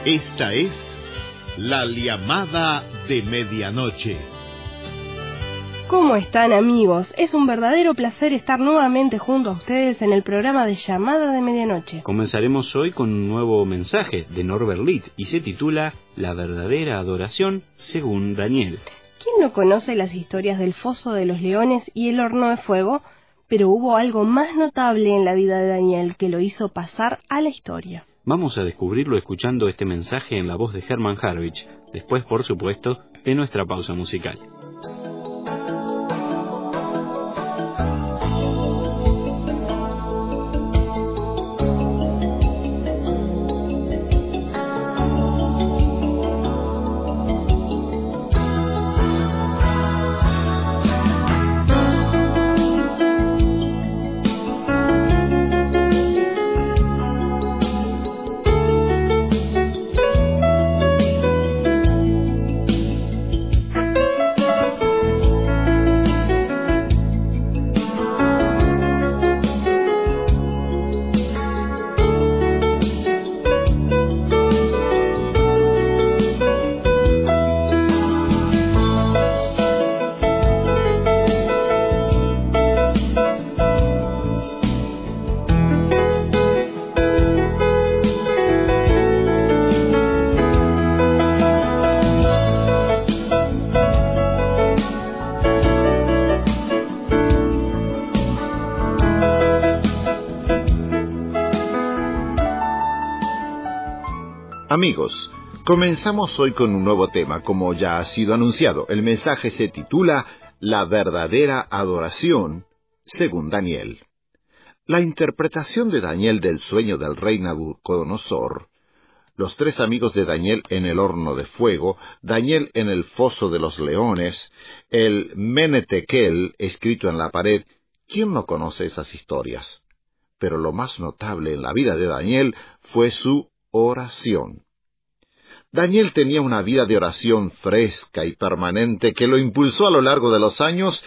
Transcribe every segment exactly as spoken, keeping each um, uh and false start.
Esta es la llamada de medianoche. ¿Cómo están, amigos? Es un verdadero placer estar nuevamente junto a ustedes en el programa de Llamada de Medianoche. Comenzaremos hoy con un nuevo mensaje de Norbert Litt y se titula La verdadera adoración según Daniel. ¿Quién no conoce las historias del foso de los leones y el horno de fuego? Pero hubo algo más notable en la vida de Daniel que lo hizo pasar a la historia. Vamos a descubrirlo escuchando este mensaje en la voz de Hermann Harwich, después, por supuesto, de nuestra pausa musical. Amigos, comenzamos hoy con un nuevo tema, como ya ha sido anunciado. El mensaje se titula La verdadera adoración, según Daniel. La interpretación de Daniel del sueño del rey Nabucodonosor, los tres amigos de Daniel en el horno de fuego, Daniel en el foso de los leones, el Menetekel escrito en la pared. ¿Quién no conoce esas historias? Pero lo más notable en la vida de Daniel fue su oración. Daniel tenía una vida de oración fresca y permanente que lo impulsó a lo largo de los años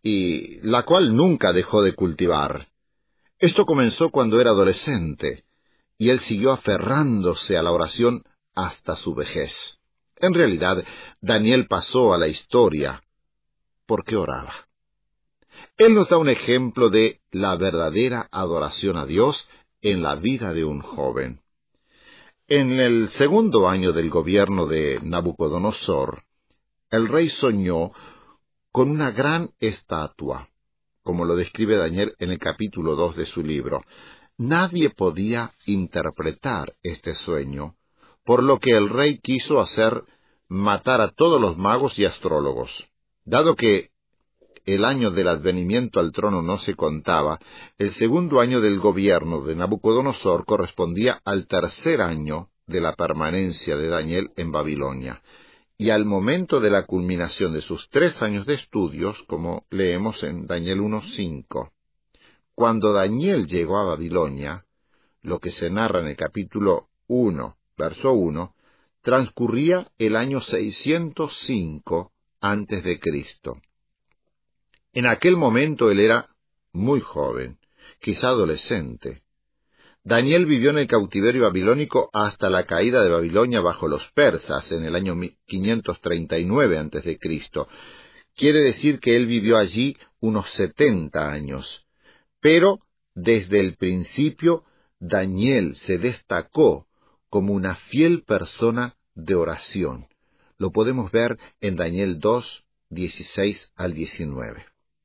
y la cual nunca dejó de cultivar. Esto comenzó cuando era adolescente y él siguió aferrándose a la oración hasta su vejez. En realidad, Daniel pasó a la historia porque oraba. Él nos da un ejemplo de la verdadera adoración a Dios en la vida de un joven. En el segundo año del gobierno de Nabucodonosor, el rey soñó con una gran estatua, como lo describe Daniel en el capítulo dos de su libro. Nadie podía interpretar este sueño, por lo que el rey quiso hacer matar a todos los magos y astrólogos. Dado que el año del advenimiento al trono no se contaba, el segundo año del gobierno de Nabucodonosor correspondía al tercer año de la permanencia de Daniel en Babilonia, y al momento de la culminación de sus tres años de estudios, como leemos en Daniel uno cinco. Cuando Daniel llegó a Babilonia, lo que se narra en el capítulo uno, verso uno, transcurría el año seiscientos cinco antes de Cristo. En aquel momento él era muy joven, quizá adolescente. Daniel vivió en el cautiverio babilónico hasta la caída de Babilonia bajo los persas en el año quinientos treinta y nueve antes de Cristo. Quiere decir que él vivió allí unos setenta años. Pero desde el principio Daniel se destacó como una fiel persona de oración. Lo podemos ver en Daniel dos, dieciséis al diecinueve.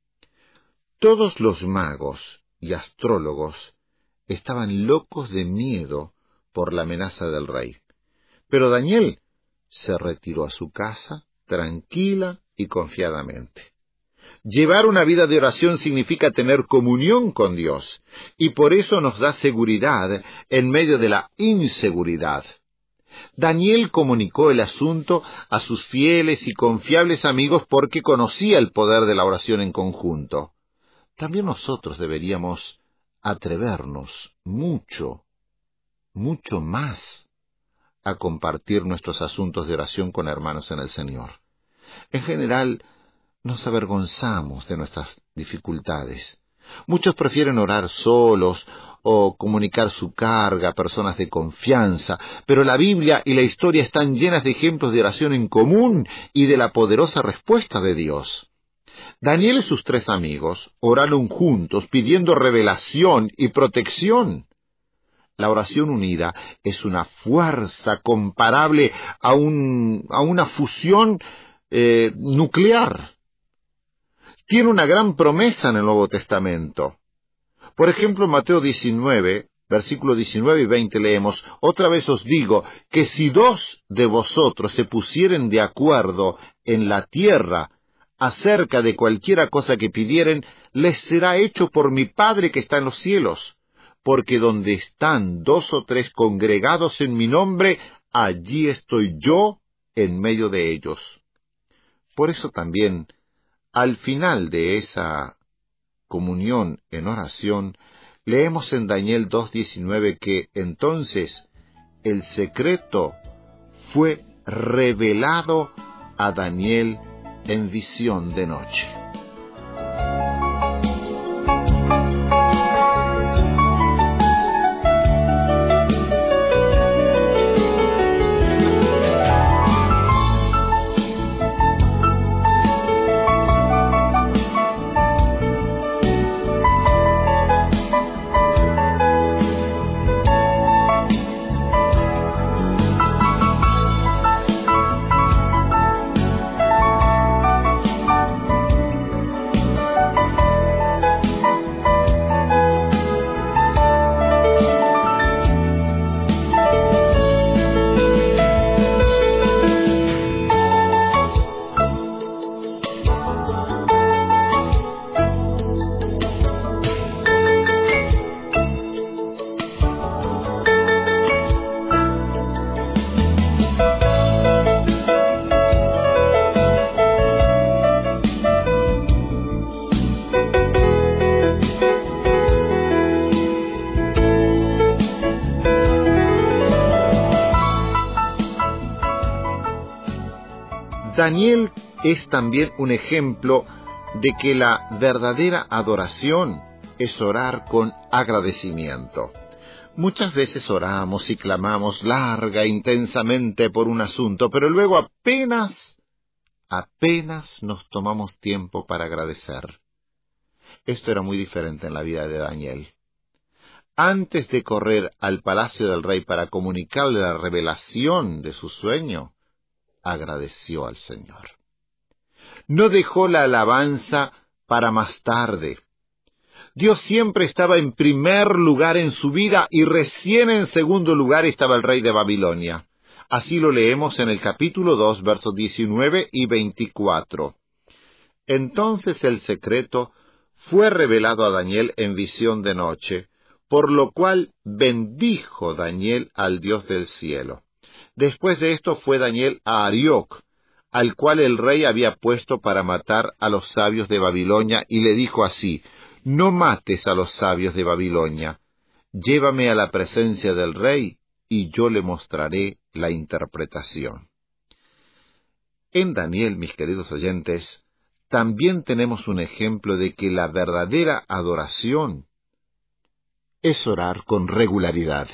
Todos los magos y astrólogos estaban locos de miedo por la amenaza del rey. Pero Daniel se retiró a su casa tranquila y confiadamente. Llevar una vida de oración significa tener comunión con Dios, y por eso nos da seguridad en medio de la inseguridad. Daniel comunicó el asunto a sus fieles y confiables amigos porque conocía el poder de la oración en conjunto. También nosotros deberíamos atrevernos mucho, mucho más a compartir nuestros asuntos de oración con hermanos en el Señor. En general, nos avergonzamos de nuestras dificultades. Muchos prefieren orar solos o comunicar su carga a personas de confianza, pero la Biblia y la historia están llenas de ejemplos de oración en común y de la poderosa respuesta de Dios. Daniel y sus tres amigos oraron juntos pidiendo revelación y protección. La oración unida es una fuerza comparable a, un, a una fusión eh, nuclear. Tiene una gran promesa en el Nuevo Testamento. Por ejemplo, en Mateo diecinueve, versículos diecinueve y veinte leemos: «Otra vez os digo que si dos de vosotros se pusieren de acuerdo en la tierra acerca de cualquiera cosa que pidieren, les será hecho por mi Padre que está en los cielos. Porque donde están dos o tres congregados en mi nombre, allí estoy yo en medio de ellos». Por eso también, al final de esa comunión en oración, leemos en Daniel dos diecinueve que entonces el secreto fue revelado a Daniel en visión de noche. Daniel es también un ejemplo de que la verdadera adoración es orar con agradecimiento. Muchas veces oramos y clamamos larga e intensamente por un asunto, pero luego apenas, apenas nos tomamos tiempo para agradecer. Esto era muy diferente en la vida de Daniel. Antes de correr al palacio del rey para comunicarle la revelación de su sueño, agradeció al Señor. No dejó la alabanza para más tarde. Dios siempre estaba en primer lugar en su vida y recién en segundo lugar estaba el rey de Babilonia. Así lo leemos en el capítulo dos, versos diecinueve y veinticuatro. Entonces el secreto fue revelado a Daniel en visión de noche, por lo cual bendijo Daniel al Dios del cielo. Después de esto fue Daniel a Arioc, al cual el rey había puesto para matar a los sabios de Babilonia, y le dijo así: «No mates a los sabios de Babilonia, llévame a la presencia del rey, y yo le mostraré la interpretación». En Daniel, mis queridos oyentes, también tenemos un ejemplo de que la verdadera adoración es orar con regularidad.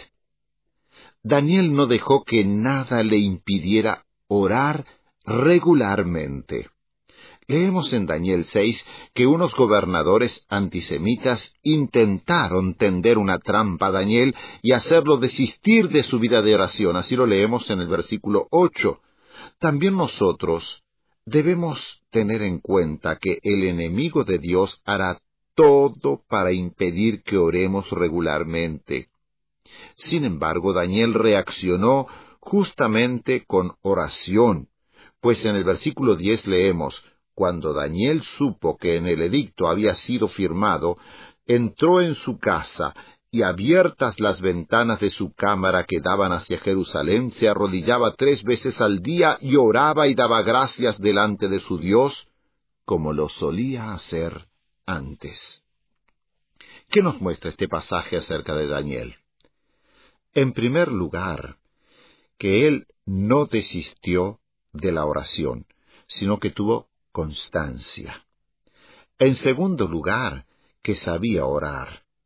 Daniel no dejó que nada le impidiera orar regularmente. Leemos en Daniel seis que unos gobernadores antisemitas intentaron tender una trampa a Daniel y hacerlo desistir de su vida de oración. Así lo leemos en el versículo ocho. También nosotros debemos tener en cuenta que el enemigo de Dios hará todo para impedir que oremos regularmente. Sin embargo, Daniel reaccionó justamente con oración, pues en el versículo diez leemos: «Cuando Daniel supo que en el edicto había sido firmado, entró en su casa, y abiertas las ventanas de su cámara que daban hacia Jerusalén, se arrodillaba tres veces al día y oraba y daba gracias delante de su Dios, como lo solía hacer antes». ¿Qué nos muestra este pasaje acerca de Daniel? En primer lugar, que él no desistió de la oración, sino que tuvo constancia. En segundo lugar, que sabía orar.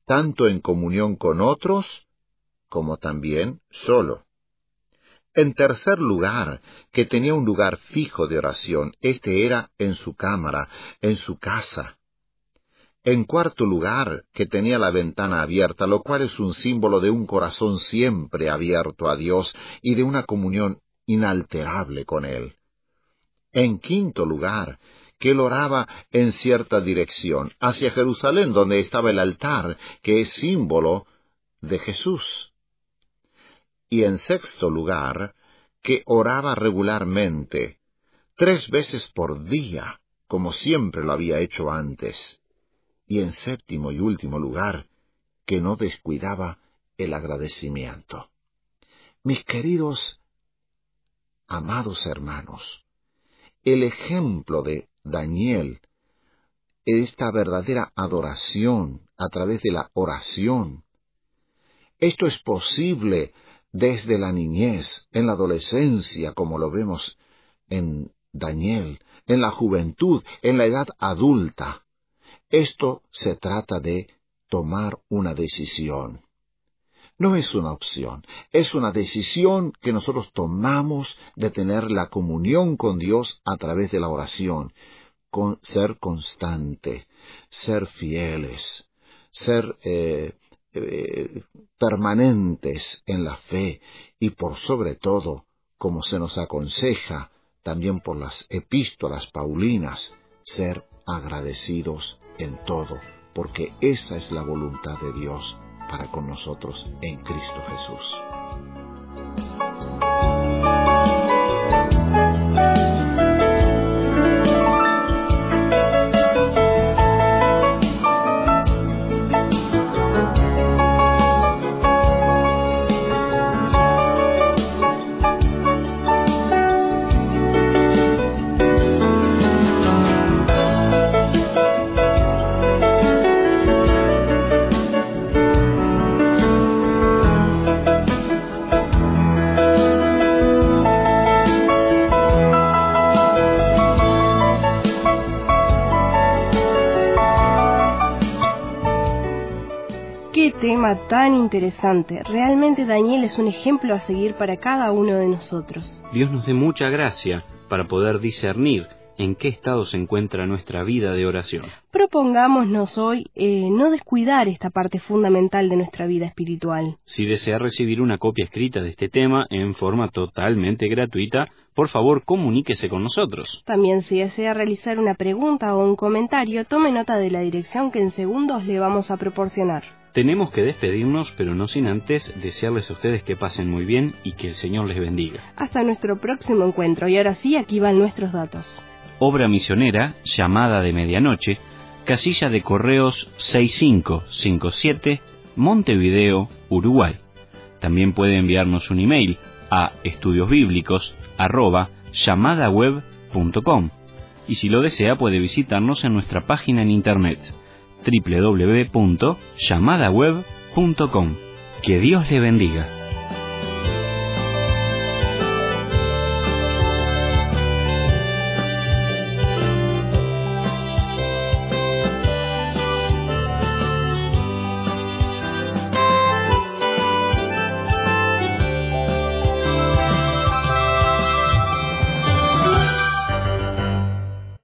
tanto en comunión con otros como también solo. En tercer lugar, que tenía un lugar fijo de oración. Este era en su cámara, en su casa. En cuarto lugar, que tenía la ventana abierta, lo cual es un símbolo de un corazón siempre abierto a Dios y de una comunión inalterable con Él. En quinto lugar, que él oraba en cierta dirección, hacia Jerusalén, donde estaba el altar, que es símbolo de Jesús. Y en sexto lugar, que oraba regularmente, tres veces por día, como siempre lo había hecho antes. Y en séptimo y último lugar, que no descuidaba el agradecimiento. Mis queridos, amados hermanos, el ejemplo de Daniel, esta verdadera adoración a través de la oración, esto es posible desde la niñez, en la adolescencia, como lo vemos en Daniel, en la juventud, en la edad adulta. Esto se trata de tomar una decisión. No es una opción, es una decisión que nosotros tomamos de tener la comunión con Dios a través de la oración, con ser constante, ser fieles, ser eh, eh, permanentes en la fe y por sobre todo, como se nos aconseja también por las epístolas paulinas, ser agradecidos en todo, porque esa es la voluntad de Dios para con nosotros en Cristo Jesús. Qué tema tan interesante. Realmente Daniel es un ejemplo a seguir para cada uno de nosotros. Dios nos dé mucha gracia para poder discernir en qué estado se encuentra nuestra vida de oración. Propongámonos hoy eh, no descuidar esta parte fundamental de nuestra vida espiritual. Si desea recibir una copia escrita de este tema en forma totalmente gratuita, por favor comuníquese con nosotros. También si desea realizar una pregunta o un comentario, tome nota de la dirección que en segundos le vamos a proporcionar. Tenemos que despedirnos, pero no sin antes desearles a ustedes que pasen muy bien y que el Señor les bendiga. Hasta nuestro próximo encuentro. Y ahora sí, aquí van nuestros datos. Obra misionera, llamada de medianoche, casilla de correos seis cinco cinco siete, Montevideo, Uruguay. También puede enviarnos un email a estudiosbíblicos arroba llamadaweb punto com. Y si lo desea puede visitarnos en nuestra página en internet doble u doble u doble u punto llamadaweb punto com. Que Dios le bendiga.